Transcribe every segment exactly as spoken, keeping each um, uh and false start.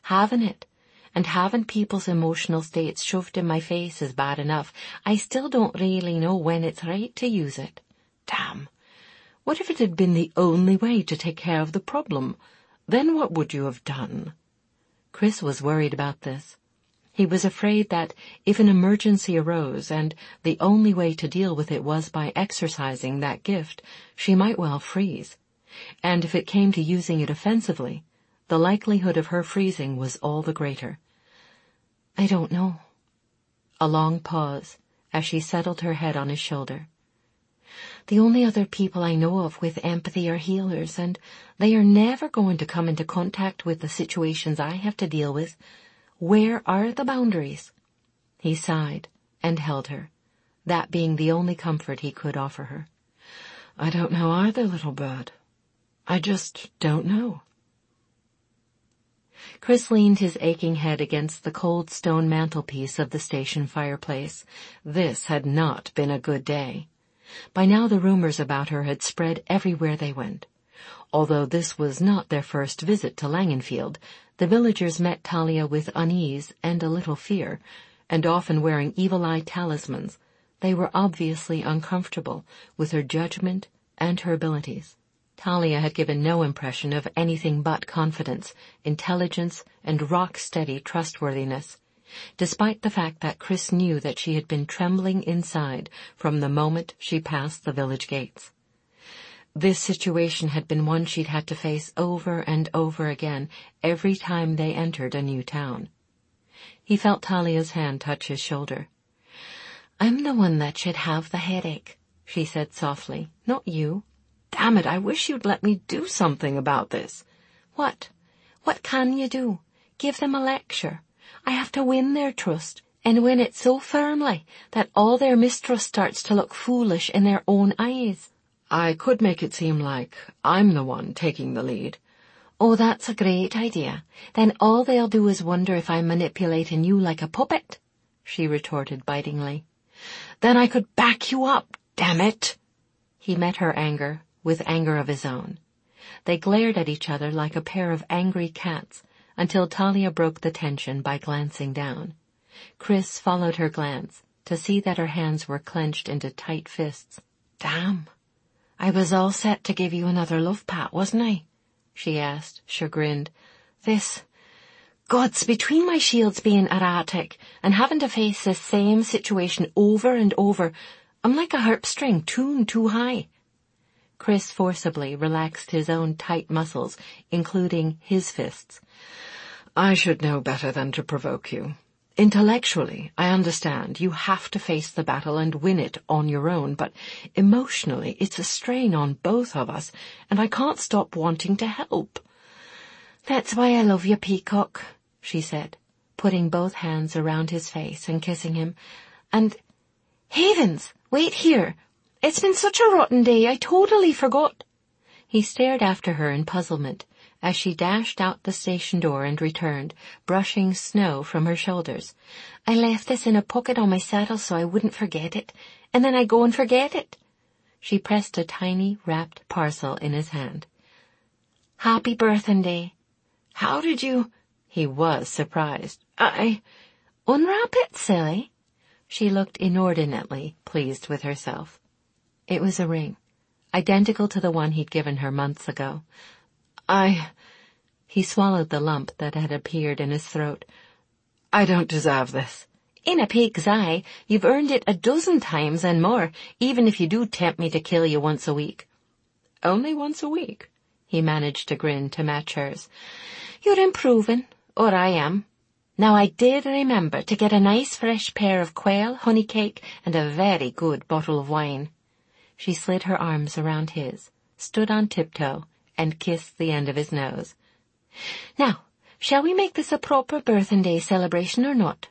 Having it, and having people's emotional states shoved in my face is bad enough. I still don't really know when it's right to use it. Damn. What if it had been the only way to take care of the problem? Then what would you have done? Chris was worried about this. He was afraid that if an emergency arose and the only way to deal with it was by exercising that gift, she might well freeze. And if it came to using it offensively, the likelihood of her freezing was all the greater. I don't know. A long pause as she settled her head on his shoulder. The only other people I know of with empathy are healers, and they are never going to come into contact with the situations I have to deal with. Where are the boundaries? He sighed and held her, that being the only comfort he could offer her. I don't know either, little bird. I just don't know. Chris leaned his aching head against the cold stone mantelpiece of the station fireplace. This had not been a good day. By now the rumors about her had spread everywhere they went. Although this was not their first visit to Langenfield, the villagers met Talia with unease and a little fear, and often wearing evil-eye talismans, they were obviously uncomfortable with her judgment and her abilities. Talia had given no impression of anything but confidence, intelligence, and rock-steady trustworthiness, despite the fact that Chris knew that she had been trembling inside from the moment she passed the village gates. This situation had been one she'd had to face over and over again every time they entered a new town. He felt Talia's hand touch his shoulder. I'm the one that should have the headache, she said softly, not you. Damn it, I wish you'd let me do something about this. What? What can you do? Give them a lecture. I have to win their trust, and win it so firmly that all their mistrust starts to look foolish in their own eyes. I could make it seem like I'm the one taking the lead. Oh, that's a great idea. Then all they'll do is wonder if I'm manipulating you like a puppet, she retorted bitingly. Then I could back you up, damn it. He met her anger with anger of his own. They glared at each other like a pair of angry cats until Talia broke the tension by glancing down. Chris followed her glance to see that her hands were clenched into tight fists. Damn. I was all set to give you another love pat, wasn't I? She asked, chagrined. This, God's between my shields being erratic and having to face this same situation over and over. I'm like a harp string tuned too high. Chris forcibly relaxed his own tight muscles, including his fists. I should know better than to provoke you. Intellectually, I understand you have to face the battle and win it on your own, but emotionally it's a strain on both of us, and I can't stop wanting to help. That's why I love you, Peacock, she said, putting both hands around his face and kissing him. And, Havens, wait here. It's been such a rotten day, I totally forgot. He stared after her in puzzlement as she dashed out the station door and returned, brushing snow from her shoulders. I left this in a pocket on my saddle so I wouldn't forget it, and then I go and forget it. She pressed a tiny, wrapped parcel in his hand. Happy birthday. How did you... He was surprised. I... Unwrap it, silly. She looked inordinately pleased with herself. It was a ring, identical to the one he'd given her months ago. I... He swallowed the lump that had appeared in his throat. I don't deserve this. In a pig's eye, you've earned it a dozen times and more, even if you do tempt me to kill you once a week. Only once a week? He managed to grin to match hers. You're improving, or I am. Now I did remember to get a nice fresh pair of quail, honey cake, and a very good bottle of wine. She slid her arms around his, stood on tiptoe, and kissed the end of his nose. Now, shall we make this a proper birthday celebration or not?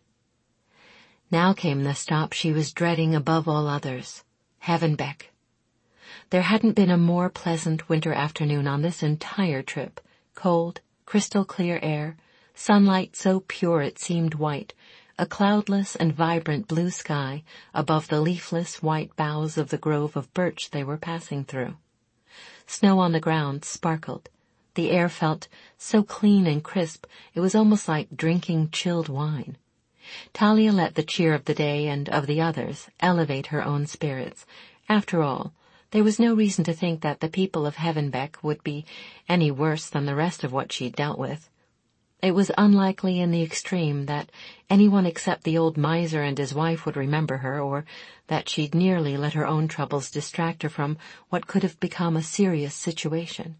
Now came the stop she was dreading above all others, Havenbeck. There hadn't been a more pleasant winter afternoon on this entire trip. Cold, crystal clear air, sunlight so pure it seemed white, a cloudless and vibrant blue sky above the leafless white boughs of the grove of birch they were passing through. Snow on the ground sparkled, The air felt so clean and crisp it was almost like drinking chilled wine. Talia let the cheer of the day and of the others elevate her own spirits. After all, there was no reason to think that the people of Heavenbeck would be any worse than the rest of what she'd dealt with. It was unlikely in the extreme that anyone except the old miser and his wife would remember her, or that she'd nearly let her own troubles distract her from what could have become a serious situation.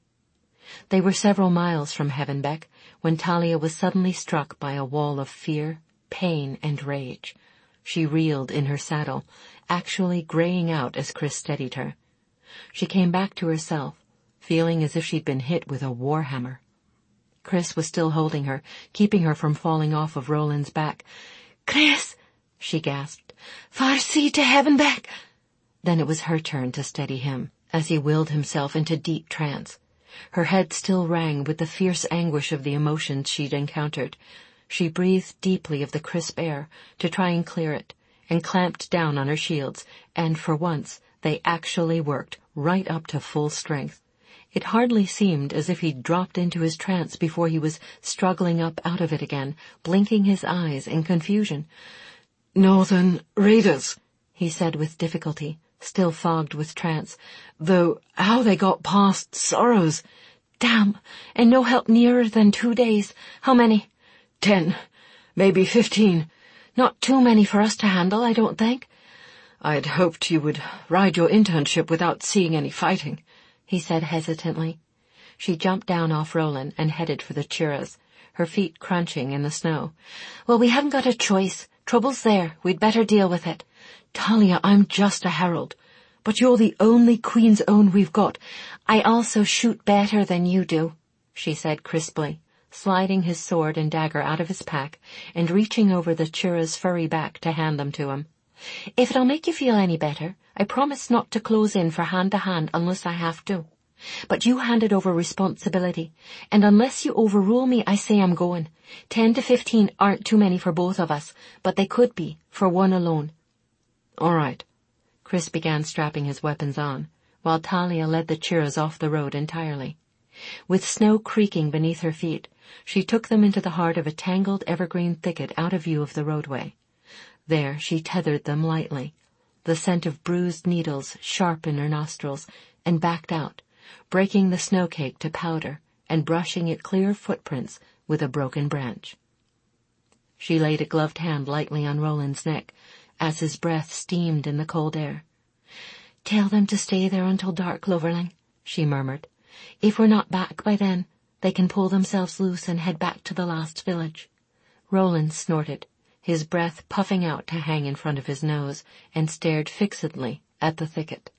They were several miles from Heavenbeck when Talia was suddenly struck by a wall of fear, pain, and rage. She reeled in her saddle, actually graying out as Chris steadied her. She came back to herself, feeling as if she'd been hit with a war hammer. Chris was still holding her, keeping her from falling off of Roland's back. "Chris!" she gasped. "Farsi to Heavenbeck!" Then it was her turn to steady him, as he willed himself into deep trance. Her head still rang with the fierce anguish of the emotions she'd encountered. She breathed deeply of the crisp air to try and clear it, and clamped down on her shields, and for once they actually worked right up to full strength. It hardly seemed as if he'd dropped into his trance before he was struggling up out of it again, blinking his eyes in confusion. "Northern raiders," he said with difficulty, still fogged with trance, "though how they got past Sorrows. Damn, and no help nearer than two days. How many?" "Ten, maybe fifteen. Not too many for us to handle, I don't think." "I'd hoped you would ride your internship without seeing any fighting," he said hesitantly. She jumped down off Roland and headed for the Churras, her feet crunching in the snow. "Well, we haven't got a choice. Trouble's there. We'd better deal with it. Talia, I'm just a herald, but you're the only Queen's Own we've got. I also shoot better than you do," she said crisply, sliding his sword and dagger out of his pack and reaching over the Churra's furry back to hand them to him. "If it'll make you feel any better, I promise not to close in for hand-to-hand unless I have to. But you handed over responsibility, and unless you overrule me, I say I'm going. Ten to fifteen aren't too many for both of us, but they could be for one alone." "All right." Chris began strapping his weapons on, while Talia led the Churras off the road entirely. With snow creaking beneath her feet, she took them into the heart of a tangled evergreen thicket out of view of the roadway. There she tethered them lightly, the scent of bruised needles sharp in her nostrils, and backed out, breaking the snow cake to powder and brushing it clear of footprints with a broken branch. She laid a gloved hand lightly on Roland's neck as his breath steamed in the cold air. "Tell them to stay there until dark, Loverling," she murmured. "If we're not back by then, they can pull themselves loose and head back to the last village." Roland snorted, his breath puffing out to hang in front of his nose, and stared fixedly at the thicket.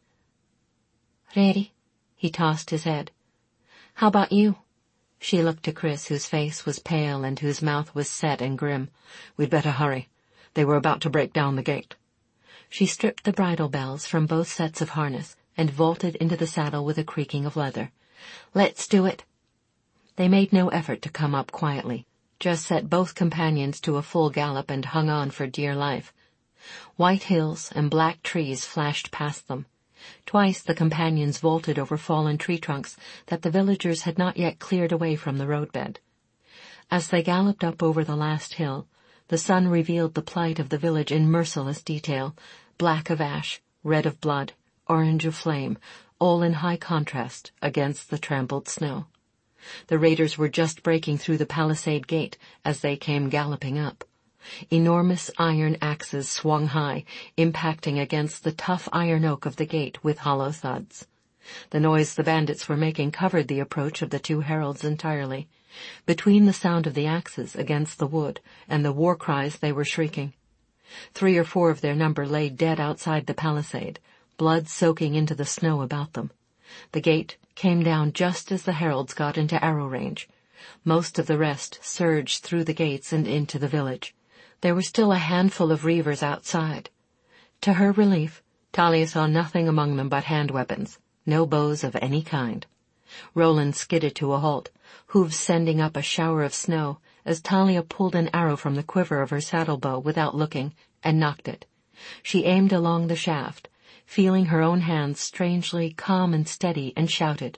"Ready?" He tossed his head. "How about you?" She looked to Chris, whose face was pale and whose mouth was set and grim. "We'd better hurry. They were about to break down the gate." She stripped the bridle bells from both sets of harness and vaulted into the saddle with a creaking of leather. "Let's do it." They made no effort to come up quietly, just set both companions to a full gallop and hung on for dear life. White hills and black trees flashed past them. Twice the companions vaulted over fallen tree trunks that the villagers had not yet cleared away from the roadbed. As they galloped up over the last hill, the sun revealed the plight of the village in merciless detail, black of ash, red of blood, orange of flame, all in high contrast against the trampled snow. The raiders were just breaking through the palisade gate as they came galloping up. Enormous iron axes swung high, impacting against the tough iron oak of the gate with hollow thuds. The noise the bandits were making covered the approach of the two heralds entirely, between the sound of the axes against the wood and the war cries they were shrieking. Three or four of their number lay dead outside the palisade, blood soaking into the snow about them. The gate came down just as the heralds got into arrow range. Most of the rest surged through the gates and into the village. There were still a handful of reavers outside. To her relief, Talia saw nothing among them but hand weapons, no bows of any kind. Roland skidded to a halt, hooves sending up a shower of snow, as Talia pulled an arrow from the quiver of her saddle bow without looking, and nocked it. She aimed along the shaft, feeling her own hands strangely calm and steady, and shouted.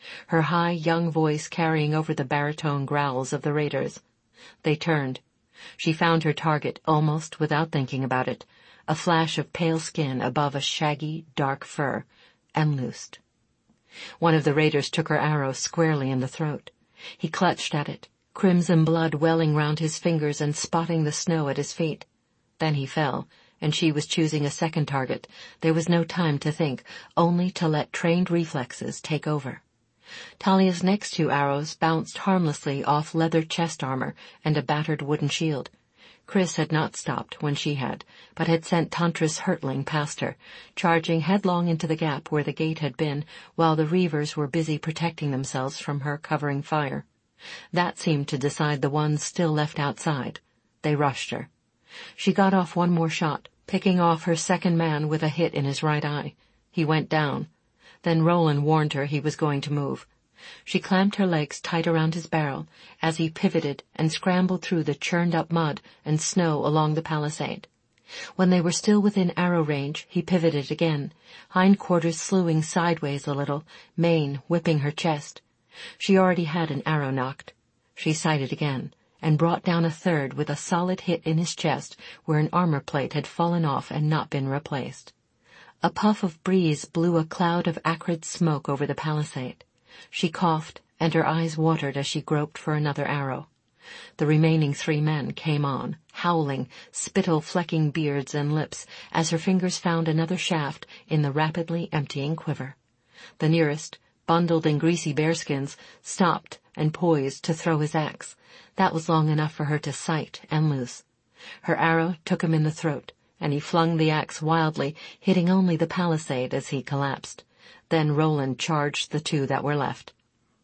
her high, young voice carrying over the baritone growls of the raiders. They turned. She found her target almost without thinking about it, a flash of pale skin above a shaggy, dark fur, and loosed. One of the raiders took her arrow squarely in the throat. He clutched at it, crimson blood welling round his fingers and spotting the snow at his feet. Then he fell, and she was choosing a second target. There was no time to think, only to let trained reflexes take over. Talia's next two arrows bounced harmlessly off leather chest armor and a battered wooden shield. Chris had not stopped when she had, but had sent Tantris hurtling past her, charging headlong into the gap where the gate had been, while the Reavers were busy protecting themselves from her covering fire. That seemed to decide the ones still left outside. They rushed her. She got off one more shot, picking off her second man with a hit in his right eye. He went down. Then Roland warned her he was going to move. She clamped her legs tight around his barrel as he pivoted and scrambled through the churned-up mud and snow along the palisade. When they were still within arrow range, he pivoted again, hindquarters slewing sideways a little, mane whipping her chest. She already had an arrow knocked. She sighted again, and brought down a third with a solid hit in his chest where an armor plate had fallen off and not been replaced. A puff of breeze blew a cloud of acrid smoke over the palisade. She coughed, and her eyes watered as she groped for another arrow. The remaining three men came on, howling, spittle-flecking beards and lips, as her fingers found another shaft in the rapidly emptying quiver. The nearest, bundled in greasy bearskins, stopped and poised to throw his axe. That was long enough for her to sight and loose. Her arrow took him in the throat, and he flung the axe wildly, hitting only the palisade as he collapsed. Then Roland charged the two that were left.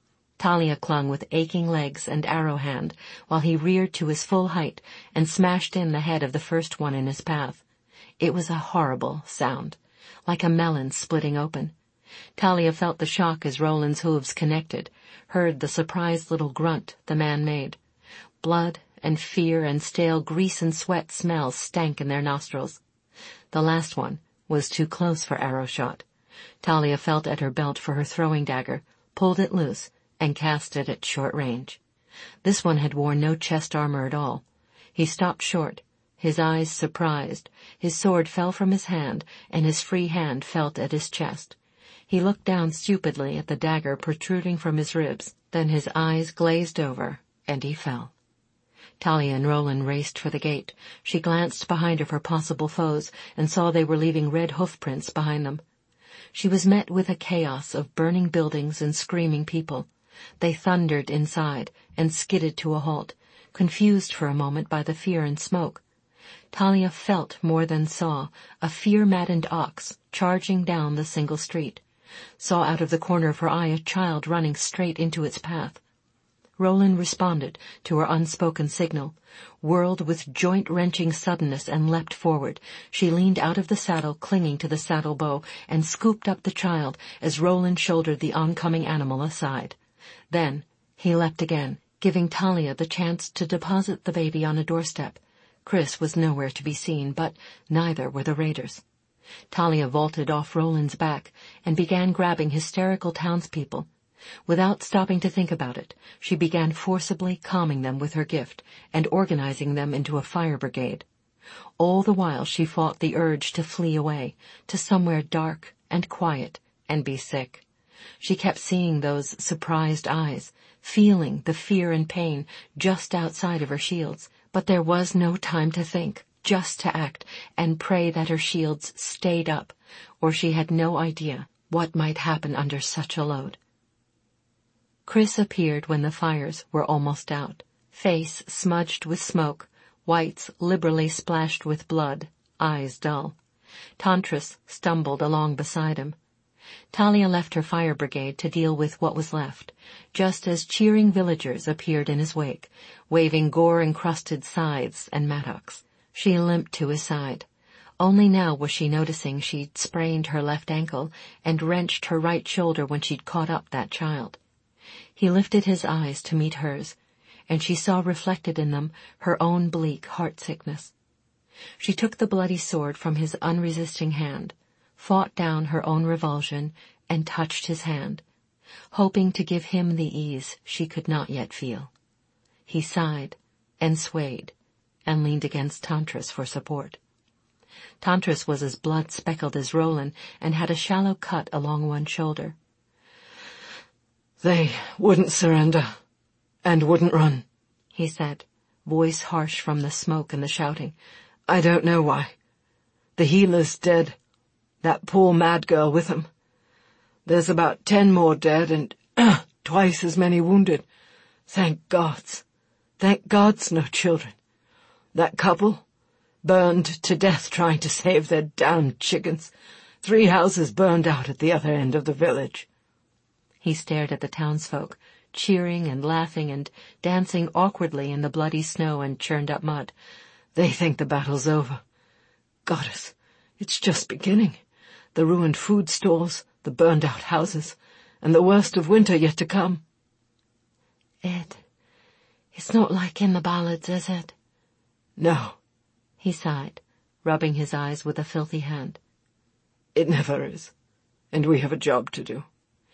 Talia clung with aching legs and arrow hand while he reared to his full height and smashed in the head of the first one in his path. It was a horrible sound, like a melon splitting open. Talia felt the shock as Roland's hooves connected, heard the surprised little grunt the man made. Blood and fear and stale grease and sweat smells stank in their nostrils. The last one was too close for arrow shot. Talia felt at her belt for her throwing dagger, pulled it loose, and cast it at short range. This one had worn no chest armor at all. He stopped short, his eyes surprised. His sword fell from his hand, and his free hand felt at his chest. He looked down stupidly at the dagger protruding from his ribs, then his eyes glazed over, and he fell. Talia and Roland raced for the gate. She glanced behind her for possible foes, and saw they were leaving red hoofprints behind them. She was met with a chaos of burning buildings and screaming people. They thundered inside and skidded to a halt, confused for a moment by the fear and smoke. Talia felt more than saw a fear-maddened ox charging down the single street, saw out of the corner of her eye a child running straight into its path. Roland responded to her unspoken signal, whirled with joint-wrenching suddenness and leapt forward. She leaned out of the saddle, clinging to the saddle bow, and scooped up the child as Roland shouldered the oncoming animal aside. Then he leapt again, giving Talia the chance to deposit the baby on a doorstep. Chris was nowhere to be seen, but neither were the raiders. Talia vaulted off Roland's back and began grabbing hysterical townspeople. Without stopping to think about it, she began forcibly calming them with her gift and organizing them into a fire brigade. All the while she fought the urge to flee away, to somewhere dark and quiet, and be sick. She kept seeing those surprised eyes, feeling the fear and pain just outside of her shields, but there was no time to think, just to act and pray that her shields stayed up, or she had no idea what might happen under such a load. Chris appeared when the fires were almost out, face smudged with smoke, whites liberally splashed with blood, eyes dull. Tantris stumbled along beside him. Talia left her fire brigade to deal with what was left, just as cheering villagers appeared in his wake, waving gore-encrusted scythes and mattocks. She limped to his side. Only now was she noticing she'd sprained her left ankle and wrenched her right shoulder when she'd caught up that child. He lifted his eyes to meet hers, and she saw reflected in them her own bleak heart-sickness. She took the bloody sword from his unresisting hand, fought down her own revulsion, and touched his hand. hoping to give him the ease she could not yet feel. He sighed and swayed and leaned against Tantris for support. Tantris was as blood-speckled as Roland and had a shallow cut along one shoulder. "They wouldn't surrender, and wouldn't run," he said, voice harsh from the smoke and the shouting. "I don't know why. The healer's dead. That poor mad girl with him. There's about ten more dead and uh, twice as many wounded. Thank gods. Thank gods no children. That couple burned to death trying to save their damned chickens. Three houses burned out at the other end of the village." He stared at the townsfolk, cheering and laughing and dancing awkwardly in the bloody snow and churned-up mud. "They think the battle's over. Goddess, it's just beginning. The ruined food stores, the burned-out houses, and the worst of winter yet to come." "It... it's not like in the ballads, is it?" "No," he sighed, rubbing his eyes with a filthy hand. "It never is, and we have a job to do."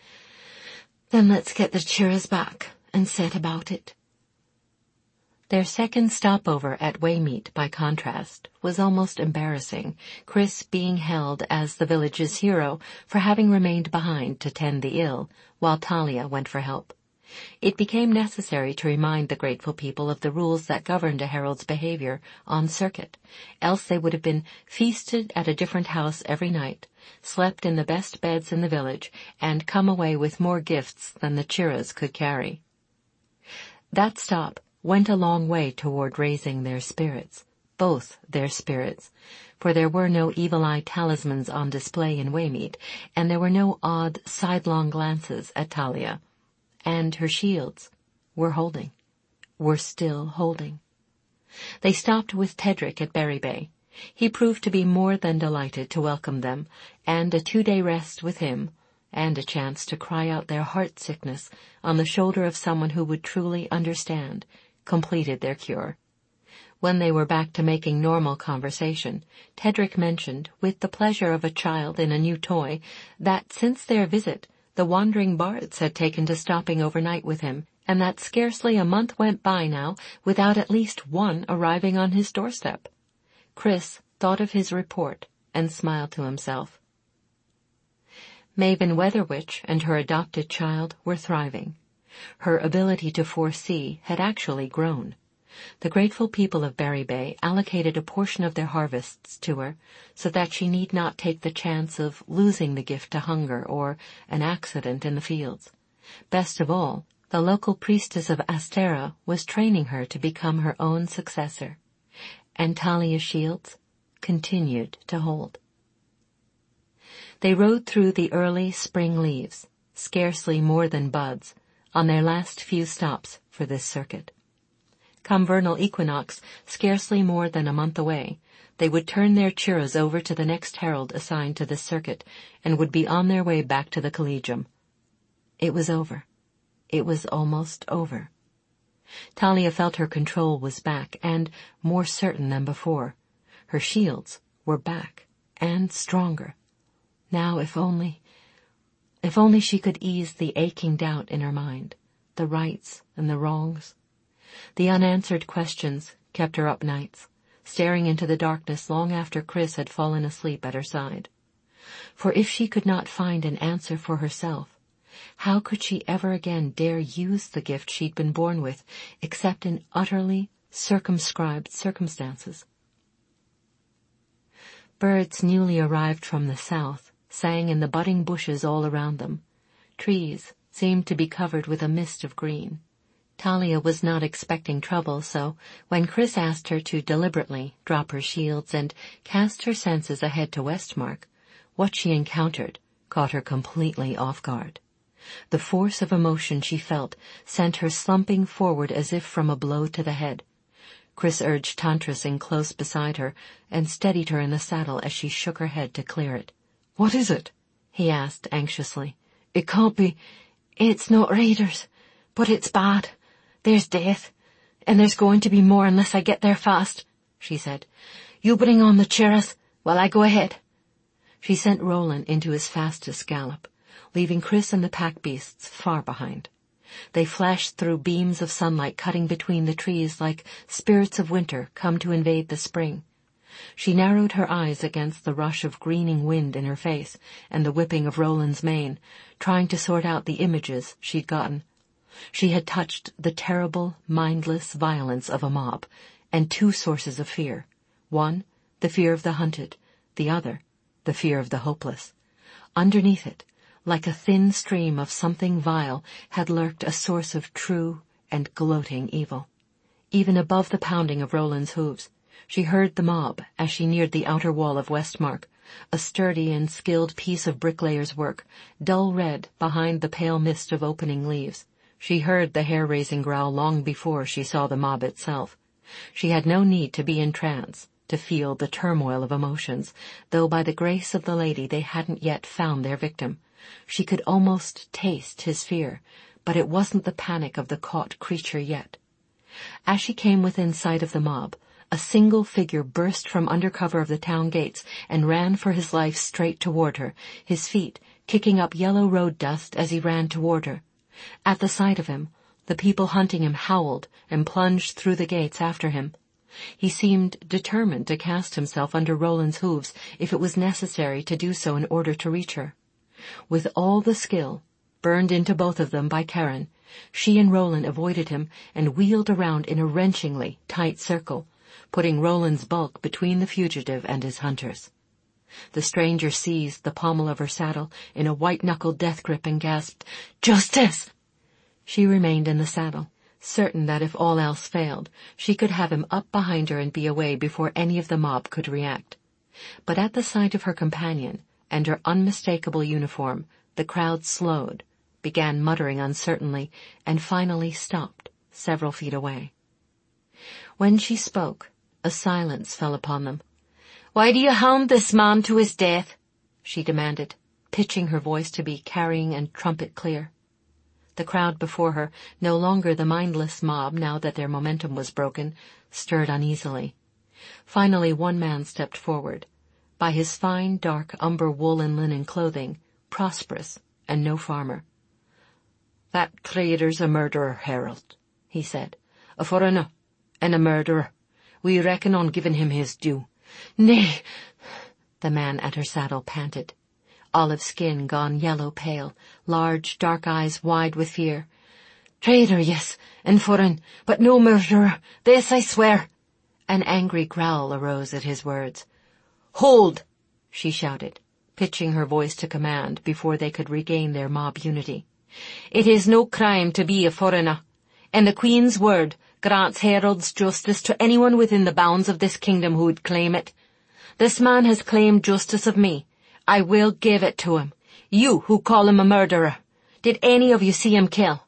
"Then let's get the Chirras back and set about it." Their second stopover at Waymeet, by contrast, was almost embarrassing, Chris being held as the village's hero for having remained behind to tend the ill, while Talia went for help. It became necessary to remind the grateful people of the rules that governed a herald's behavior on circuit, else they would have been feasted at a different house every night, slept in the best beds in the village, and come away with more gifts than the Chirras could carry. That stop went a long way toward raising their spirits, both their spirits, for there were no evil-eye talismans on display in Waymeet, and there were no odd, sidelong glances at Talia. And her shields were holding, were still holding. They stopped with Tedric at Berry Bay. He proved to be more than delighted to welcome them, and a two-day rest with him, and a chance to cry out their heart-sickness on the shoulder of someone who would truly understand, completed their cure. When they were back to making normal conversation, Tedric mentioned, with the pleasure of a child in a new toy, that since their visit, the wandering bards had taken to stopping overnight with him, and that scarcely a month went by now without at least one arriving on his doorstep. Chris thought of his report and smiled to himself. Maven Weatherwitch and her adopted child were thriving. Her ability to foresee had actually grown. The grateful people of Berry Bay allocated a portion of their harvests to her, so that she need not take the chance of losing the gift to hunger or an accident in the fields. Best of all, the local priestess of Astera was training her to become her own successor, and Talia's shields continued to hold. They rode through the early spring leaves, scarcely more than buds, on their last few stops for this circuit. Come vernal equinox, scarcely more than a month away, they would turn their Chirras over to the next herald assigned to this circuit, and would be on their way back to the Collegium. It was over. It was almost over. Talia felt her control was back, and more certain than before. Her shields were back, and stronger. Now, if only, if only she could ease the aching doubt in her mind, the rights and the wrongs. The unanswered questions kept her up nights, staring into the darkness long after Chris had fallen asleep at her side. For if she could not find an answer for herself, how could she ever again dare use the gift she'd been born with, except in utterly circumscribed circumstances? Birds newly arrived from the south sang in the budding bushes all around them. Trees seemed to be covered with a mist of green. Talia was not expecting trouble, so when Chris asked her to deliberately drop her shields and cast her senses ahead to Westmark, what she encountered caught her completely off guard. The force of emotion she felt sent her slumping forward as if from a blow to the head. Chris urged Tantris in close beside her and steadied her in the saddle as she shook her head to clear it. "What is it?" he asked anxiously. "It can't be—" "It's not raiders, but it's bad. There's death, and there's going to be more unless I get there fast," she said. "You bring on the Chirras while I go ahead." She sent Roland into his fastest gallop. leaving Chris and the pack beasts far behind. They flashed through beams of sunlight cutting between the trees like spirits of winter come to invade the spring. She narrowed her eyes against the rush of greening wind in her face and the whipping of Roland's mane, trying to sort out the images she'd gotten. She had touched the terrible, mindless violence of a mob, and two sources of fear. One, the fear of the hunted, the other, the fear of the hopeless. Underneath it, like a thin stream of something vile, had lurked a source of true and gloating evil. Even above the pounding of Roland's hooves, she heard the mob as she neared the outer wall of Westmark, a sturdy and skilled piece of bricklayer's work, dull red behind the pale mist of opening leaves. She heard the hair-raising growl long before she saw the mob itself. She had no need to be in trance to feel the turmoil of emotions, though by the grace of the lady they hadn't yet found their victim. She could almost taste his fear, but it wasn't the panic of the caught creature yet. As she came within sight of the mob, a single figure burst from under cover of the town gates and ran for his life straight toward her, his feet kicking up yellow road dust as he ran toward her. At the sight of him, the people hunting him howled and plunged through the gates after him. He seemed determined to cast himself under Roland's hooves if it was necessary to do so in order to reach her. With all the skill burned into both of them by Karen, she and Roland avoided him and wheeled around in a wrenchingly tight circle, putting Roland's bulk between the fugitive and his hunters. The stranger seized the pommel of her saddle in a white-knuckled death grip and gasped, "Justice!" She remained in the saddle, certain that if all else failed, she could have him up behind her and be away before any of the mob could react. But at the sight of her companion and her unmistakable uniform, the crowd slowed, began muttering uncertainly, and finally stopped several feet away. When she spoke, a silence fell upon them. "Why do you hound this man to his death?" she demanded, pitching her voice to be carrying and trumpet clear. The crowd before her, no longer the mindless mob now that their momentum was broken, stirred uneasily. Finally one man stepped forward, by his fine, dark umber wool and linen clothing, prosperous and no farmer. "That trader's a murderer, Harold," he said. "A foreigner and a murderer. We reckon on giving him his due." "Nay," the man at her saddle panted, olive skin gone yellow-pale, large dark eyes wide with fear. "Trader, yes, and foreign, but no murderer, this I swear." An angry growl arose at his words. "Hold!" she shouted, pitching her voice to command before they could regain their mob unity. "It is no crime to be a foreigner, and the Queen's word grants Harold's justice to anyone within the bounds of this kingdom who would claim it. This man has claimed justice of me. I will give it to him. You who call him a murderer, did any of you see him kill?"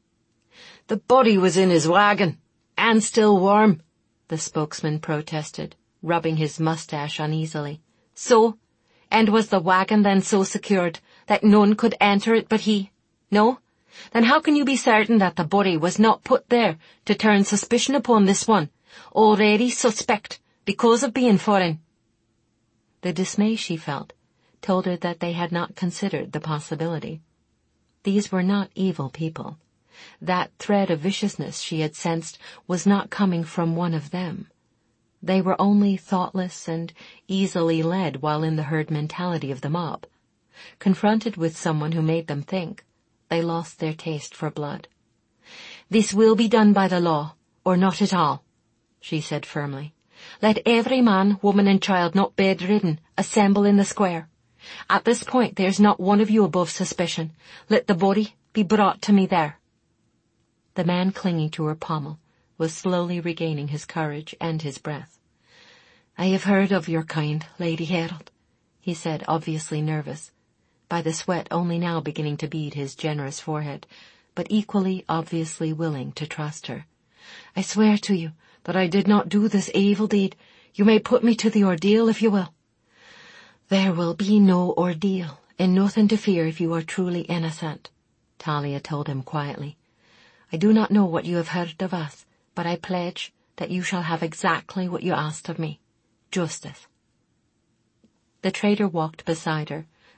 "The body was in his wagon, and still warm," the spokesman protested, rubbing his mustache uneasily. "So? And was the wagon then so secured that none could enter it but he? No? Then how can you be certain that the body was not put there to turn suspicion upon this one, already suspect because of being foreign?" The dismay she felt told her that they had not considered the possibility. These were not evil people. That thread of viciousness she had sensed was not coming from one of them. They were only thoughtless and easily led while in the herd mentality of the mob. Confronted with someone who made them think, they lost their taste for blood. "This will be done by the law, or not at all," she said firmly. "Let every man, woman, and child not bedridden assemble in the square. At this point there's not one of you above suspicion. Let the body be brought to me there." The man clinging to her pommel was slowly regaining his courage and his breath. "I have heard of your kind, Lady Harold," he said, obviously nervous, by the sweat only now beginning to bead his generous forehead, but equally obviously willing to trust her. "I swear to you that I did not do this evil deed. You may put me to the ordeal if you will." "There will be no ordeal, and nothing to fear if you are truly innocent," Talia told him quietly. "I do not know what you have heard of us, but I pledge that you shall have exactly what you asked of me. Justice." The trader walked beside her,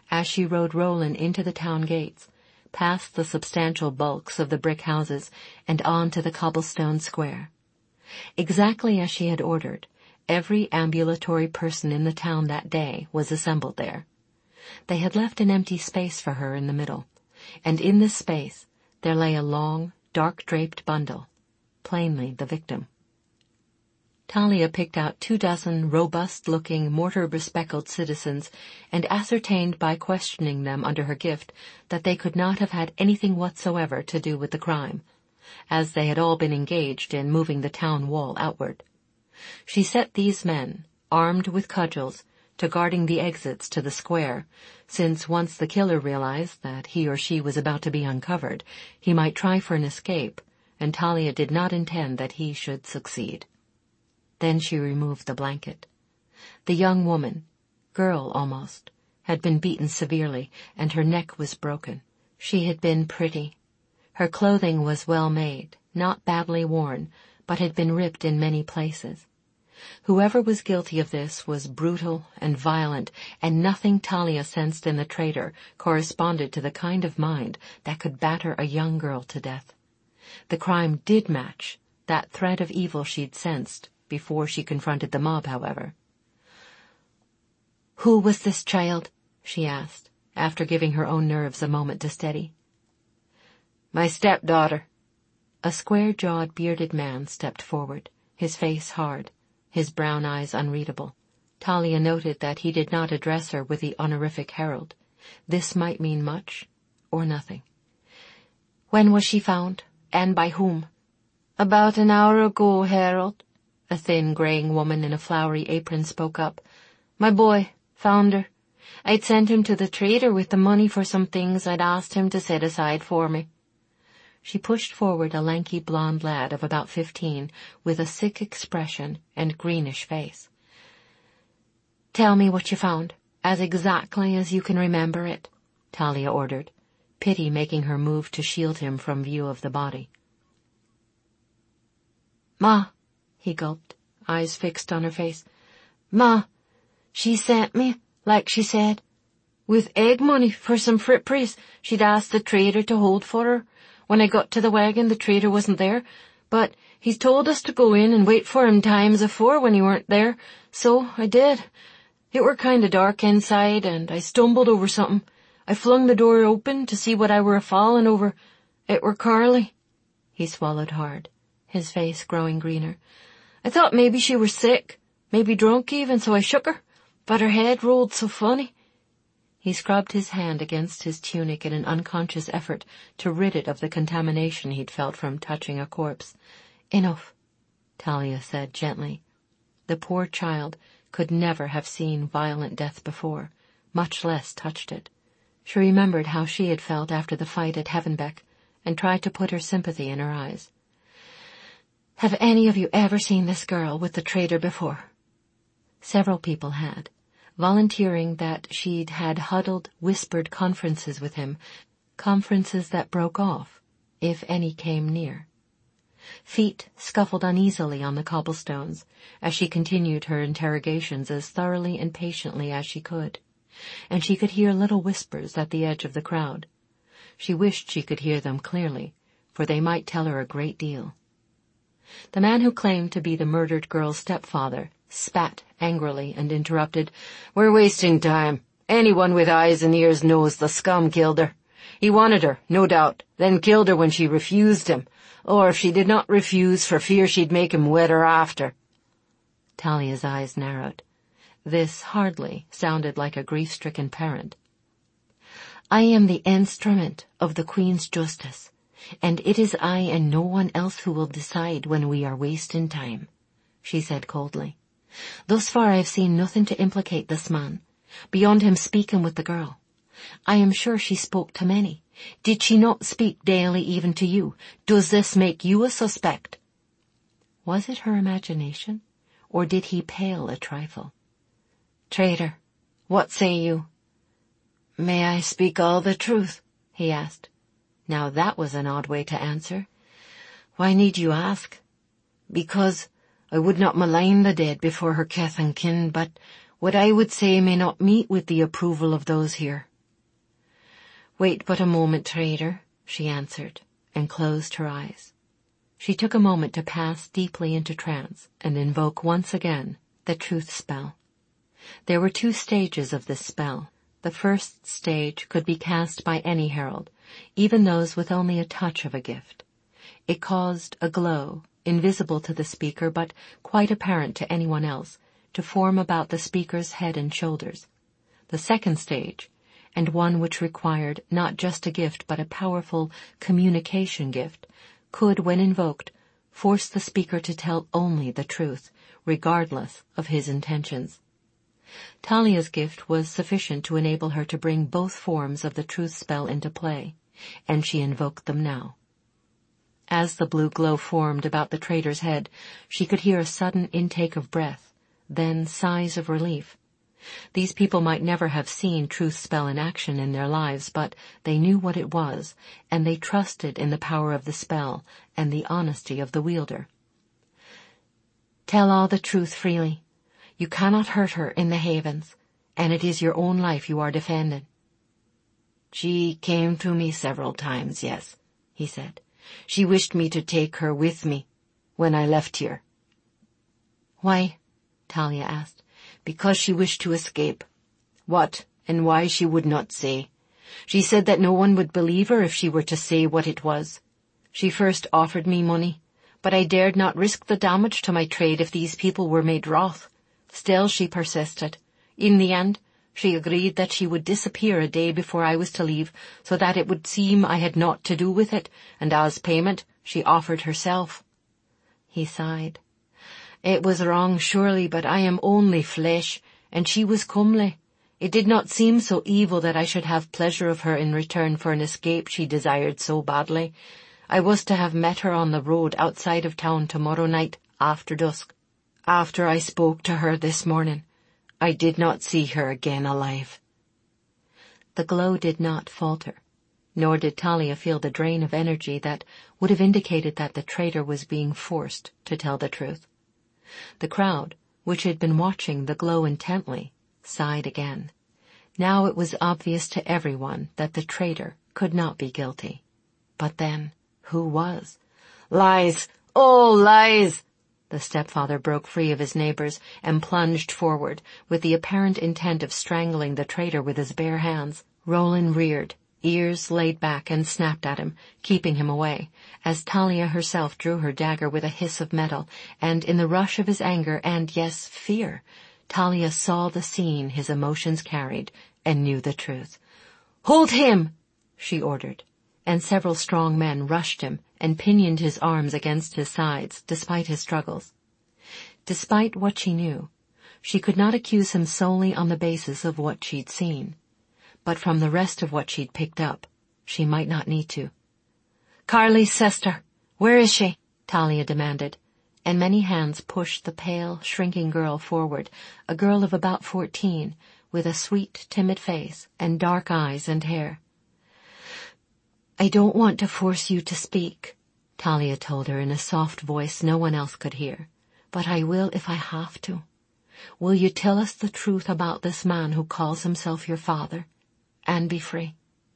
as she rode Roland into the town gates, past the substantial bulks of the brick houses and on to the cobblestone square. Exactly as she had ordered, every ambulatory person in the town that day was assembled there. They had left an empty space for her in the middle, and in this space there lay a long, dark-draped bundle, plainly the victim. Talia picked out two dozen robust-looking, mortar-bespeckled citizens and ascertained by questioning them under her gift that they could not have had anything whatsoever to do with the crime, as they had all been engaged in moving the town wall outward. She set these men, armed with cudgels, to guarding the exits to the square, since once the killer realized that he or she was about to be uncovered, he might try for an escape, and Talia did not intend that he should succeed. Then she removed the blanket. The young woman, girl almost, had been beaten severely, and her neck was broken. She had been pretty. Her clothing was well made, not badly worn, but had been ripped in many places. Whoever was guilty of this was brutal and violent, and nothing Talia sensed in the traitor corresponded to the kind of mind that could batter a young girl to death. The crime did match that thread of evil she'd sensed before she confronted the mob, however. "Who was this child?" she asked, after giving her own nerves a moment to steady. "My stepdaughter." A square-jawed, bearded man stepped forward, his face hard, his brown eyes unreadable. Talia noted that he did not address her with the honorific Harold. This might mean much, or nothing. "When was she found, and by whom?" "About an hour ago, Harold." A thin, graying woman in a flowery apron spoke up. "My boy found her. I'd sent him to the trader with the money for some things I'd asked him to set aside for me." She pushed forward a lanky blond lad of about fifteen, with a sick expression and greenish face. "Tell me what you found, as exactly as you can remember it," Talia ordered, pity making her move to shield him from view of the body. "Ma," he gulped, eyes fixed on her face. "Ma, she sent me, like she said, with egg money for some fripperies she'd asked the trader to hold for her. When I got to the wagon, the trader wasn't there, but he's told us to go in and wait for him times afore when he weren't there, so I did. It were kind of dark inside, and I stumbled over something. I flung the door open to see what I were a-falling over. It were Carly." He swallowed hard, his face growing greener. "I thought maybe she were sick, maybe drunk even, so I shook her, but her head rolled so funny." He scrubbed his hand against his tunic in an unconscious effort to rid it of the contamination he'd felt from touching a corpse. "Enough," Talia said gently. The poor child could never have seen violent death before, much less touched it. She remembered how she had felt after the fight at Heavenbeck, and tried to put her sympathy in her eyes. "Have any of you ever seen this girl with the trader before?" Several people had, volunteering that she'd had huddled, whispered conferences with him, conferences that broke off, if any came near. Feet scuffled uneasily on the cobblestones as she continued her interrogations as thoroughly and patiently as she could, and she could hear little whispers at the edge of the crowd. She wished she could hear them clearly, for they might tell her a great deal. The man who claimed to be the murdered girl's stepfather spat angrily and interrupted. "We're wasting time. Anyone with eyes and ears knows the scum killed her. He wanted her, no doubt, then killed her when she refused him, or if she did not refuse for fear she'd make him wed her after." Talia's eyes narrowed. This hardly sounded like a grief-stricken parent. "I am the instrument of the Queen's justice, and it is I and no one else who will decide when we are wasting time," she said coldly. "Thus far I have seen nothing to implicate this man, beyond him speaking with the girl. I am sure she spoke to many. Did she not speak daily even to you? Does this make you a suspect?" Was it her imagination, or did he pale a trifle? "Traitor, what say you?" "May I speak all the truth?" he asked. Now that was an odd way to answer. "Why need you ask?" "Because I would not malign the dead before her kith and kin, but what I would say may not meet with the approval of those here. Wait but a moment, traitor, she answered, and closed her eyes. She took a moment to pass deeply into trance and invoke once again the truth spell. There were two stages of this spell. The first stage could be cast by any herald, even those with only a touch of a gift. It caused a glow, invisible to the speaker but quite apparent to anyone else, to form about the speaker's head and shoulders. The second stage, and one which required not just a gift but a powerful communication gift, could, when invoked, force the speaker to tell only the truth, regardless of his intentions. Talia's gift was sufficient to enable her to bring both forms of the truth spell into play, and she invoked them now. As the blue glow formed about the traitor's head, she could hear a sudden intake of breath, then sighs of relief. These people might never have seen truth spell in action in their lives, but they knew what it was, and they trusted in the power of the spell and the honesty of the wielder. Tell all the truth freely. You cannot hurt her in the havens, and it is your own life you are defending. She came to me several times, yes, he said. She wished me to take her with me when I left here. Why? Talia asked. Because she wished to escape. What and why she would not say. She said that no one would believe her if she were to say what it was. She first offered me money, but I dared not risk the damage to my trade if these people were made wroth. Still she persisted. In the end, she agreed that she would disappear a day before I was to leave, so that it would seem I had naught to do with it, and as payment she offered herself. He sighed. It was wrong, surely, but I am only flesh, and she was comely. It did not seem so evil that I should have pleasure of her in return for an escape she desired so badly. I was to have met her on the road outside of town tomorrow night, after dusk. After I spoke to her this morning, I did not see her again alive. The glow did not falter, nor did Talia feel the drain of energy that would have indicated that the traitor was being forced to tell the truth. The crowd, which had been watching the glow intently, sighed again. Now it was obvious to everyone that the traitor could not be guilty. But then, who was? Lies! All lies! The stepfather broke free of his neighbors and plunged forward, with the apparent intent of strangling the traitor with his bare hands. Roland reared, ears laid back, and snapped at him, keeping him away, as Talia herself drew her dagger with a hiss of metal, and in the rush of his anger and, yes, fear, Talia saw the scene his emotions carried and knew the truth. "Hold him!" she ordered, and several strong men rushed him and pinioned his arms against his sides, despite his struggles. Despite what she knew, she could not accuse him solely on the basis of what she'd seen. But from the rest of what she'd picked up, she might not need to. "Carly's sister, where is she?" Talia demanded, and many hands pushed the pale, shrinking girl forward, a girl of about fourteen, with a sweet, timid face and dark eyes and hair. "I don't want to force you to speak," Talia told her in a soft voice no one else could hear, "but I will if I have to. Will you tell us the truth about this man who calls himself your father, and be free?"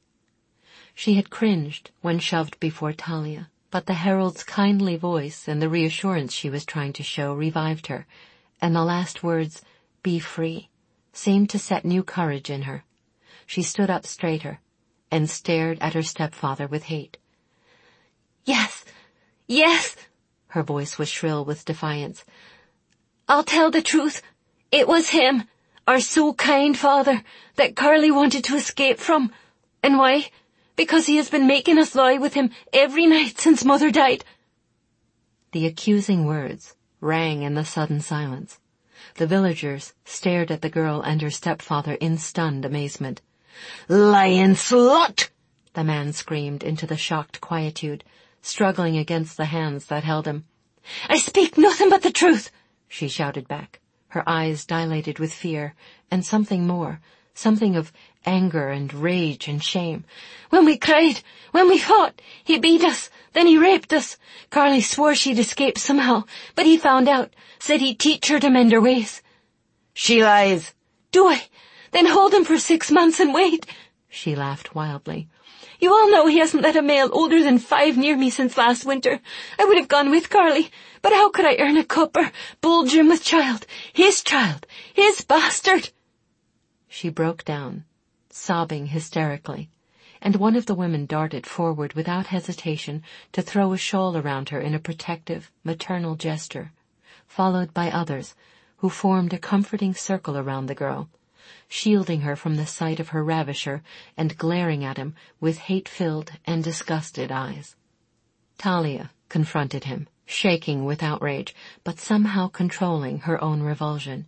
She had cringed when shoved before Talia, but the herald's kindly voice and the reassurance she was trying to show revived her, and the last words, "be free," seemed to set new courage in her. She stood up straighter and stared at her stepfather with hate. "Yes, yes," her voice was shrill with defiance. "I'll tell the truth. It was him, our so kind father, that Carly wanted to escape from. And why? Because he has been making us lie with him every night since Mother died." The accusing words rang in the sudden silence. The villagers stared at the girl and her stepfather in stunned amazement. "Lying slut!" the man screamed into the shocked quietude, struggling against the hands that held him. "I speak nothing but the truth," she shouted back, her eyes dilated with fear, and something more, something of anger and rage and shame. "When we cried, when we fought, he beat us, then he raped us. Carly swore she'd escape somehow, but he found out, said he'd teach her to mend her ways." "She lies." "Do I? Then hold him for six months and wait." She laughed wildly. You all know he hasn't let a male older than five near me since last winter. I would have gone with Carly, but how could I earn a cuppa, bulge him with child, his child, his bastard?" She broke down, sobbing hysterically, and one of the women darted forward without hesitation to throw a shawl around her in a protective, maternal gesture, followed by others who formed a comforting circle around the girl, shielding her from the sight of her ravisher and glaring at him with hate-filled and disgusted eyes. Talia confronted him, shaking with outrage, but somehow controlling her own revulsion.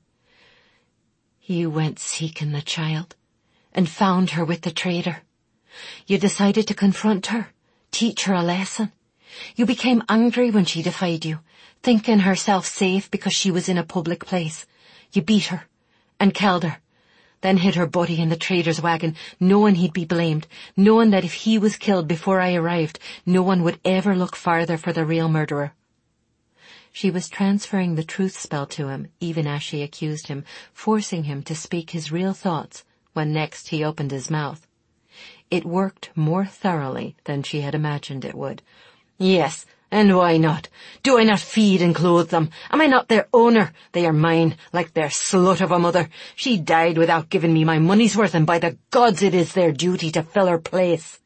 "You went seeking the child, and found her with the traitor. You decided to confront her, teach her a lesson. You became angry when she defied you, thinking herself safe because she was in a public place. You beat her, and killed her, then hid her body in the trader's wagon, knowing he'd be blamed, knowing that if he was killed before I arrived, no one would ever look farther for the real murderer." She was transferring the truth spell to him, even as she accused him, forcing him to speak his real thoughts when next he opened his mouth. It worked more thoroughly than she had imagined it would. "Yes, and why not? Do I not feed and clothe them? Am I not their owner? They are mine, like their slut of a mother. She died without giving me my money's worth, and by the gods it is their duty to fill her place."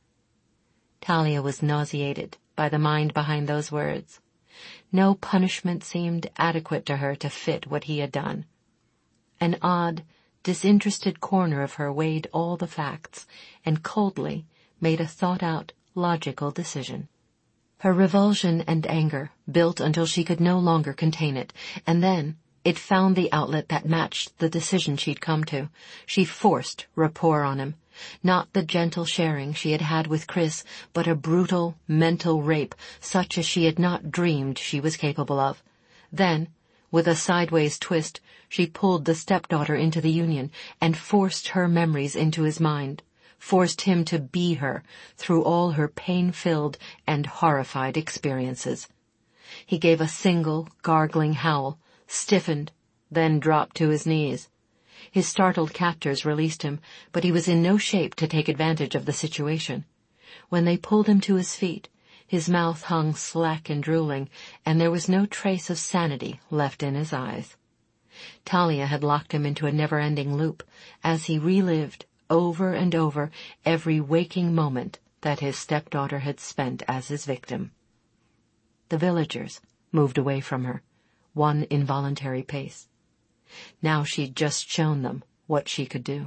Talia was nauseated by the mind behind those words. No punishment seemed adequate to her to fit what he had done. An odd, disinterested corner of her weighed all the facts and coldly made a thought-out, logical decision. Her revulsion and anger built until she could no longer contain it, and then it found the outlet that matched the decision she'd come to. She forced rapport on him. Not the gentle sharing she had had with Chris, but a brutal, mental rape such as she had not dreamed she was capable of. Then, with a sideways twist, she pulled the stepdaughter into the union and forced her memories into his mind, forced him to be her through all her pain-filled and horrified experiences. He gave a single, gargling howl, stiffened, then dropped to his knees. His startled captors released him, but he was in no shape to take advantage of the situation. When they pulled him to his feet, his mouth hung slack and drooling, and there was no trace of sanity left in his eyes. Talia had locked him into a never-ending loop, as he relived, over and over, every waking moment that his stepdaughter had spent as his victim. The villagers moved away from her, one involuntary pace. Now she'd just shown them what she could do.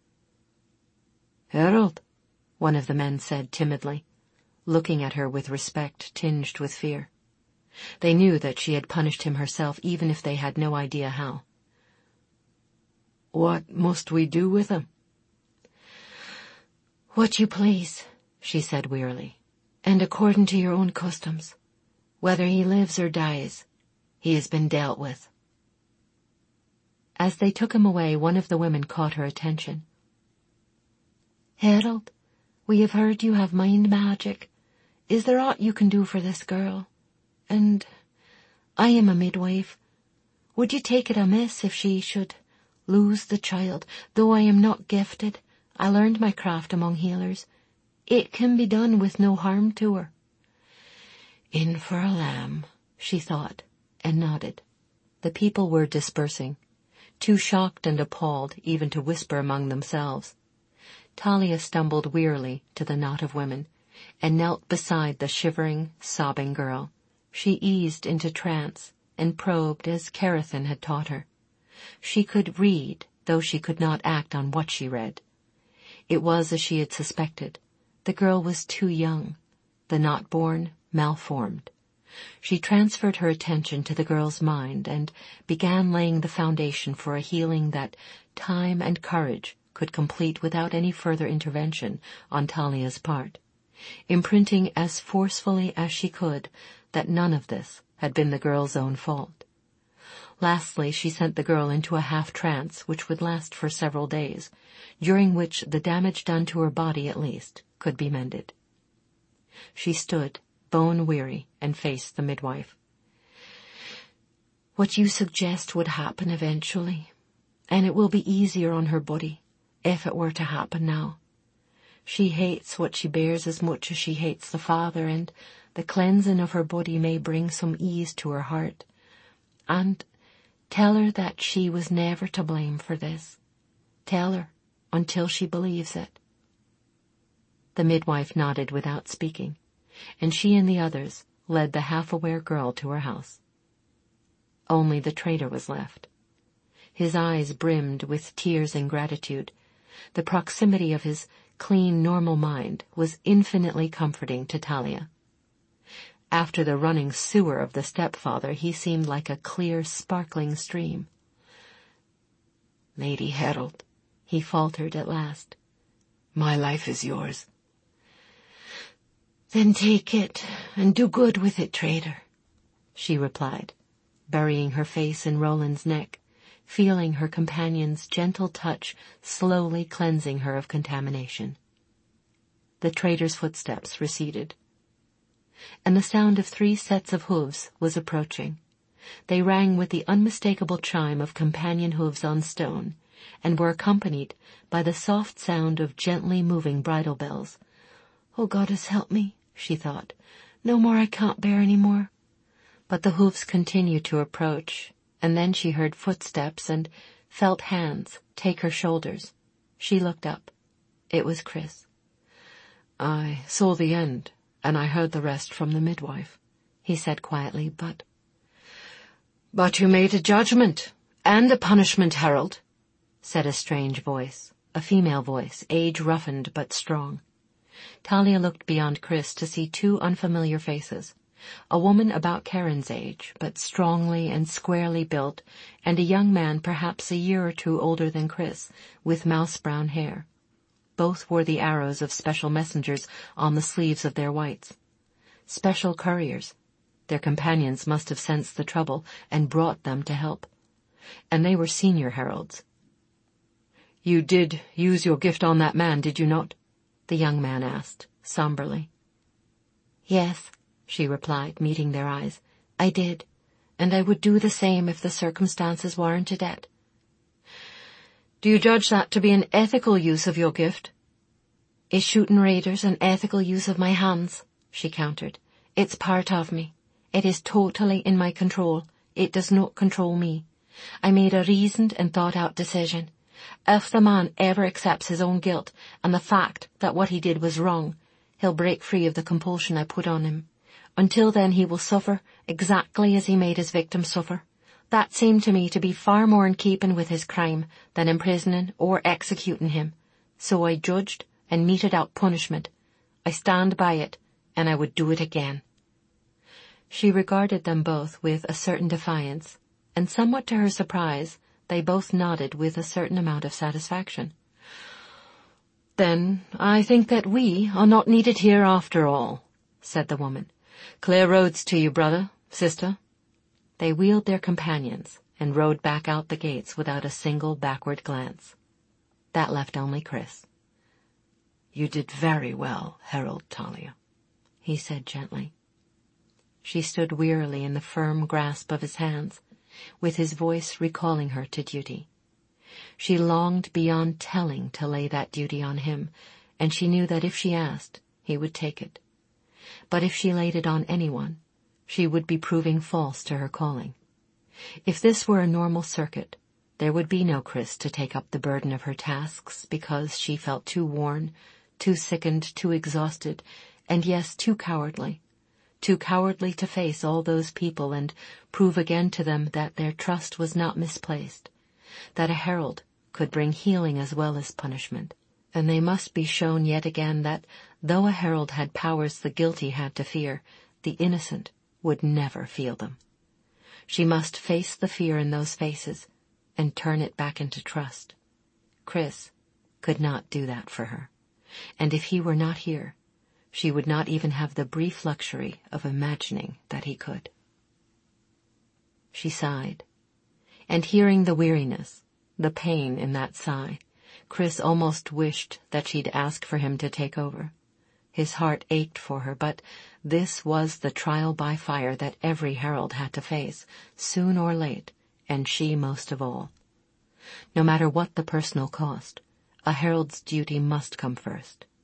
"Harold," one of the men said timidly, looking at her with respect tinged with fear. They knew that she had punished him herself, even if they had no idea how. "What must we do with him?" "What you please," she said wearily, "and according to your own customs. Whether he lives or dies, he has been dealt with." As they took him away, one of the women caught her attention. "Harold, we have heard you have mind magic. Is there aught you can do for this girl? And I am a midwife. Would you take it amiss if she should lose the child? Though I am not gifted, I learned my craft among healers. It can be done with no harm to her." In for a lamb, she thought, and nodded. The people were dispersing, too shocked and appalled even to whisper among themselves. Talia stumbled wearily to the knot of women and knelt beside the shivering, sobbing girl. She eased into trance and probed as Carathan had taught her. She could read, though she could not act on what she read. It was as she had suspected. The girl was too young, the not-born malformed. She transferred her attention to the girl's mind and began laying the foundation for a healing that time and courage could complete without any further intervention on Talia's part, imprinting as forcefully as she could that none of this had been the girl's own fault. Lastly, she sent the girl into a half-trance which would last for several days, during which the damage done to her body at least could be mended. She stood, bone-weary, and faced the midwife. "What you suggest would happen eventually, and it will be easier on her body if it were to happen now. She hates what she bears as much as she hates the father, and the cleansing of her body may bring some ease to her heart. And tell her that she was never to blame for this. Tell her until she believes it." The midwife nodded without speaking, and she and the others led the half-aware girl to her house. Only the trader was left. His eyes brimmed with tears and gratitude. The proximity of his clean, normal mind was infinitely comforting to Talia. After the running sewer of the stepfather, he seemed like a clear, sparkling stream. "Lady Harold," he faltered at last, "my life is yours." "Then take it, and do good with it, trader," she replied, burying her face in Roland's neck, feeling her companion's gentle touch slowly cleansing her of contamination. The trader's footsteps receded, and the sound of three sets of hooves was approaching. They rang with the unmistakable chime of companion hooves on stone, and were accompanied by the soft sound of gently moving bridle bells. "Oh, goddess, help me," she thought. "No more, I can't bear any more." But the hoofs continued to approach, and then she heard footsteps and felt hands take her shoulders. She looked up. It was Chris. "I saw the end, and I heard the rest from the midwife," he said quietly, but... "But you made a judgment, and a punishment, Harold," said a strange voice, a female voice, age-roughened but strong. Talia looked beyond Chris to see two unfamiliar faces, a woman about Karen's age, but strongly and squarely built, and a young man perhaps a year or two older than Chris, with mouse-brown hair. Both wore the arrows of special messengers on the sleeves of their whites. Special couriers. Their companions must have sensed the trouble and brought them to help. And they were senior heralds. "You did use your gift on that man, did you not?" the young man asked, somberly. "Yes," she replied, meeting their eyes. "I did, and I would do the same if the circumstances warranted it." "Do you judge that to be an ethical use of your gift?" "Is shooting raiders an ethical use of my hands?" she countered. "It's part of me. It is totally in my control. It does not control me. I made a reasoned and thought-out decision. If the man ever accepts his own guilt and the fact that what he did was wrong, he'll break free of the compulsion I put on him. Until then he will suffer exactly as he made his victim suffer. That seemed to me to be far more in keeping with his crime than imprisoning or executing him. So I judged and meted out punishment. I stand by it, and I would do it again." She regarded them both with a certain defiance, and somewhat to her surprise, they both nodded with a certain amount of satisfaction. "Then I think that we are not needed here after all," said the woman. "Clear roads to you, brother, sister." They wheeled their companions and rode back out the gates without a single backward glance. That left only Chris. "You did very well, Harold Talia," he said gently. She stood wearily in the firm grasp of his hands, with his voice recalling her to duty. She longed beyond telling to lay that duty on him, and she knew that if she asked, he would take it. But if she laid it on anyone, she would be proving false to her calling. If this were a normal circuit, there would be no Chris to take up the burden of her tasks because she felt too worn, too sickened, too exhausted, and yes, too cowardly. Too cowardly to face all those people and prove again to them that their trust was not misplaced, that a herald could bring healing as well as punishment, and they must be shown yet again that, though a herald had powers the guilty had to fear, the innocent would never feel them. She must face the fear in those faces and turn it back into trust. Chris could not do that for her, and if he were not here, she would not even have the brief luxury of imagining that he could. She sighed, and hearing the weariness, the pain in that sigh, Chris almost wished that she'd ask for him to take over. His heart ached for her, but this was the trial by fire that every herald had to face, soon or late, and she most of all. No matter what the personal cost, a herald's duty must come first.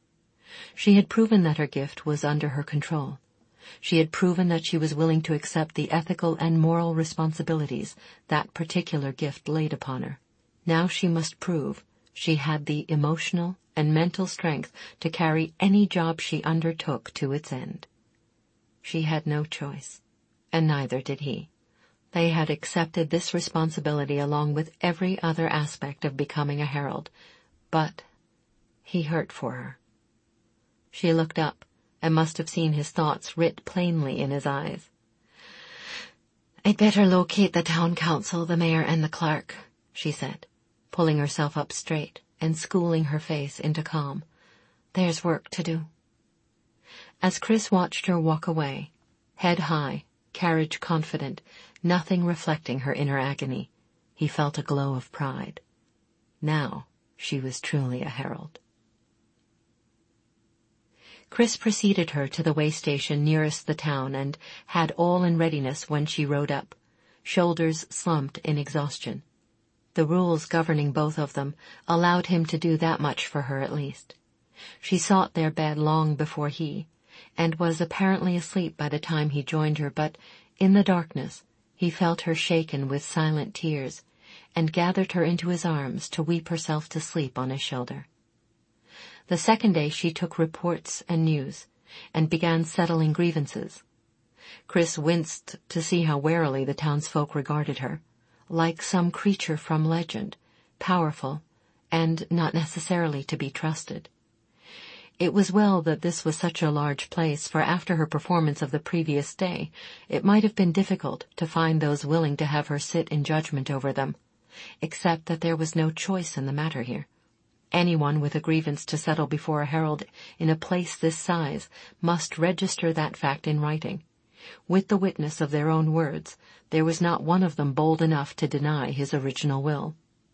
She had proven that her gift was under her control. She had proven that she was willing to accept the ethical and moral responsibilities that particular gift laid upon her. Now she must prove she had the emotional and mental strength to carry any job she undertook to its end. She had no choice, and neither did he. They had accepted this responsibility along with every other aspect of becoming a herald, but he hurt for her. She looked up and must have seen his thoughts writ plainly in his eyes. "I'd better locate the town council, the mayor, and the clerk," she said, pulling herself up straight and schooling her face into calm. "There's work to do." As Chris watched her walk away, head high, carriage confident, nothing reflecting her inner agony, he felt a glow of pride. Now she was truly a herald. Chris preceded her to the way station nearest the town and had all in readiness when she rode up, shoulders slumped in exhaustion. The rules governing both of them allowed him to do that much for her at least. She sought their bed long before he, and was apparently asleep by the time he joined her, but in the darkness he felt her shaken with silent tears, and gathered her into his arms to weep herself to sleep on his shoulder. The second day she took reports and news, and began settling grievances. Chris winced to see how warily the townsfolk regarded her, like some creature from legend, powerful, and not necessarily to be trusted. It was well that this was such a large place, for after her performance of the previous day, it might have been difficult to find those willing to have her sit in judgment over them, except that there was no choice in the matter here. Anyone with a grievance to settle before a herald in a place this size must register that fact in writing. With the witness of their own words, there was not one of them bold enough to deny his original will.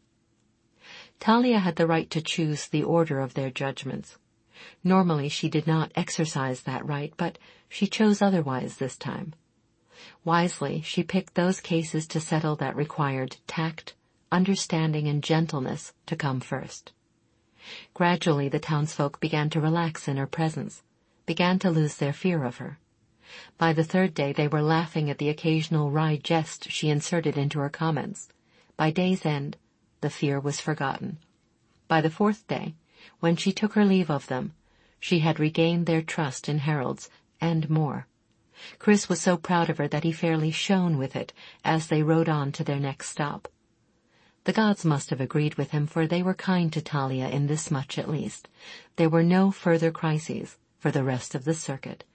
Talia had the right to choose the order of their judgments. Normally she did not exercise that right, but she chose otherwise this time. Wisely, she picked those cases to settle that required tact, understanding, and gentleness to come first. Gradually the townsfolk began to relax in her presence, began to lose their fear of her. By the third day they were laughing at the occasional wry jest she inserted into her comments. By day's end, the fear was forgotten. By the fourth day, when she took her leave of them, she had regained their trust in heralds, and more. Chris was so proud of her that he fairly shone with it as they rode on to their next stop. The gods must have agreed with him, for they were kind to Talia in this much at least. There were no further crises for the rest of the circuit.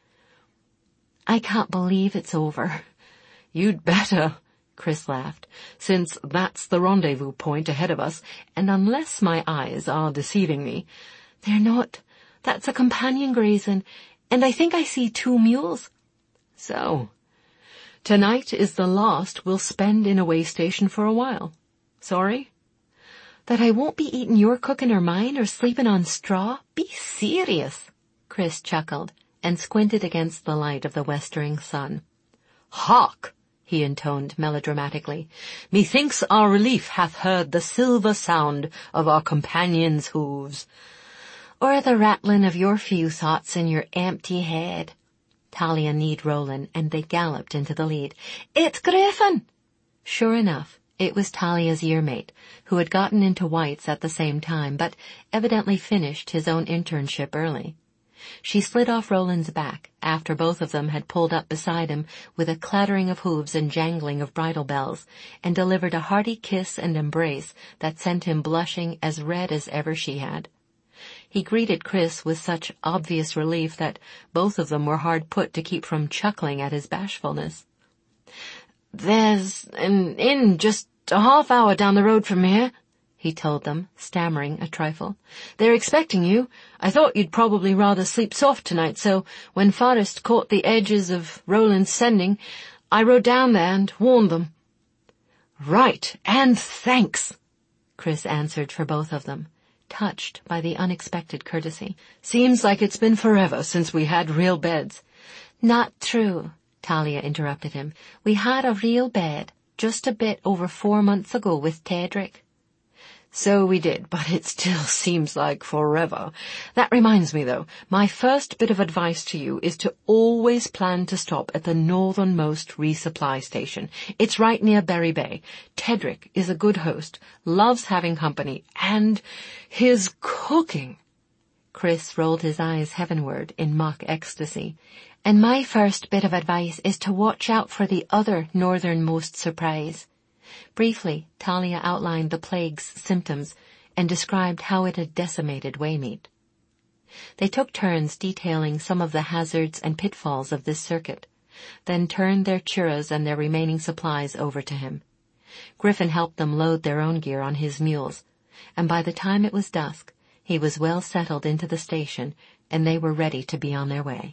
"I can't believe it's over." "You'd better," Chris laughed, "since that's the rendezvous point ahead of us, and unless my eyes are deceiving me—" "They're not. That's a companion grazing, and I think I see two mules." "So, tonight is the last we'll spend in a way station for a while. Sorry?" "That I won't be eating your cooking or mine or sleeping on straw? Be serious." Chris chuckled and squinted against the light of the westering sun. "Hark!" he intoned melodramatically. "Methinks our relief hath heard the silver sound of our companions' hooves." "Or the rattling of your few thoughts in your empty head." Talia kneed Roland, and they galloped into the lead. "It's Griffin!" Sure enough, it was Talia's yearmate, who had gotten into White's at the same time, but evidently finished his own internship early. She slid off Roland's back after both of them had pulled up beside him with a clattering of hooves and jangling of bridle bells, and delivered a hearty kiss and embrace that sent him blushing as red as ever she had. He greeted Chris with such obvious relief that both of them were hard put to keep from chuckling at his bashfulness. "There's an inn just a half hour down the road from here," he told them, stammering a trifle. "They're expecting you. I thought you'd probably rather sleep soft tonight, so when Forrest caught the edges of Roland's sending, I rode down there and warned them." "Right, and thanks," Chris answered for both of them, touched by the unexpected courtesy. "Seems like it's been forever since we had real beds." "Not true," Talia interrupted him. "We had a real bed just a bit over four months ago with Tedric." So we did, but it still seems like forever. That reminds me, though, my first bit of advice to you is to always plan to stop at the northernmost resupply station. It's right near Berry Bay. Tedrick is a good host, loves having company, and his cooking. Chris rolled his eyes heavenward in mock ecstasy. And my first bit of advice is to watch out for the other northernmost surprise. Briefly, Talia outlined the plague's symptoms and described how it had decimated Waymeet. They took turns detailing some of the hazards and pitfalls of this circuit, then turned their churras and their remaining supplies over to him. Griffin helped them load their own gear on his mules, and by the time it was dusk, he was well settled into the station, and they were ready to be on their way.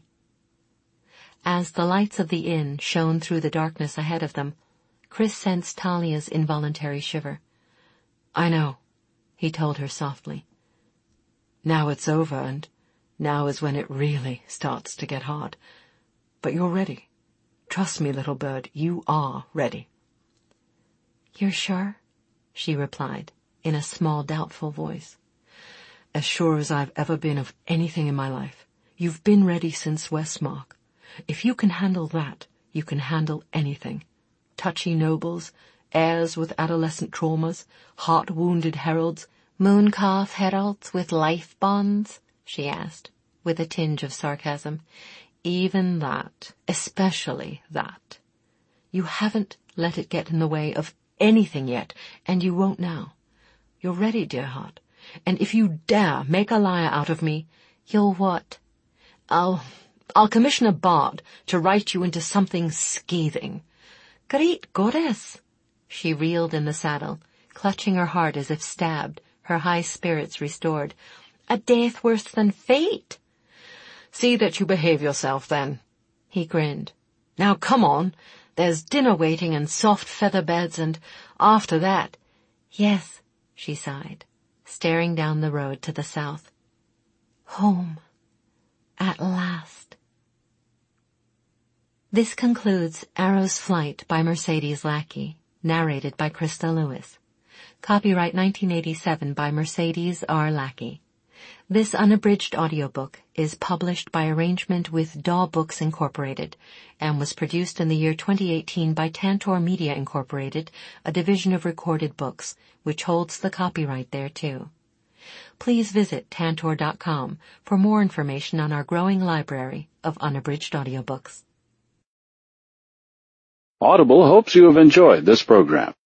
As the lights of the inn shone through the darkness ahead of them, Chris sensed Talia's involuntary shiver. "I know," he told her softly. "Now it's over, and now is when it really starts to get hard. But you're ready. Trust me, little bird, you are ready." "You're sure?" she replied, in a small, doubtful voice. "As sure as I've ever been of anything in my life. You've been ready since Westmark. If you can handle that, you can handle anything. Touchy nobles, heirs with adolescent traumas, heart-wounded heralds." "Mooncalf heralds with life bonds?" she asked, with a tinge of sarcasm. "Even that, especially that. You haven't let it get in the way of anything yet, and you won't now. You're ready, dear heart, and if you dare make a liar out of me—" "You'll what?" I'll, I'll commission a bard to write you into something scathing." "Great goddess!" She reeled in the saddle, clutching her heart as if stabbed, her high spirits restored. "A death worse than fate." "See that you behave yourself, then." He grinned. "Now come on. There's dinner waiting and soft feather beds, and after that—" "Yes," she sighed, staring down the road to the south. "Home. At last." This concludes Arrow's Flight by Mercedes Lackey, narrated by Krista Lewis. Copyright nineteen eighty-seven by Mercedes R. Lackey. This unabridged audiobook is published by arrangement with Daw Books Incorporated and was produced in the year twenty eighteen by Tantor Media Incorporated, a division of Recorded Books, which holds the copyright thereto. Please visit tantor dot com for more information on our growing library of unabridged audiobooks. Audible hopes you have enjoyed this program.